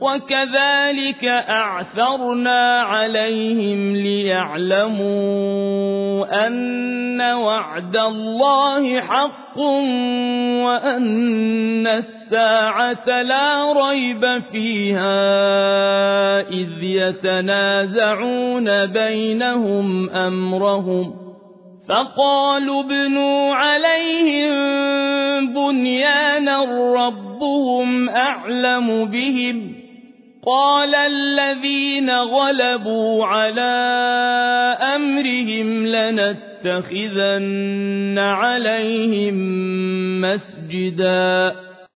وكذلك أعثرنا عليهم ليعلموا أن وعد الله حق وأن الساعة لا ريب فيها إذ يتنازعون بينهم أمرهم فقالوا ابنوا عليهم بنيانا ربهم أعلم بهم قال الذين غلبوا على أمرهم لنتخذن عليهم مسجدا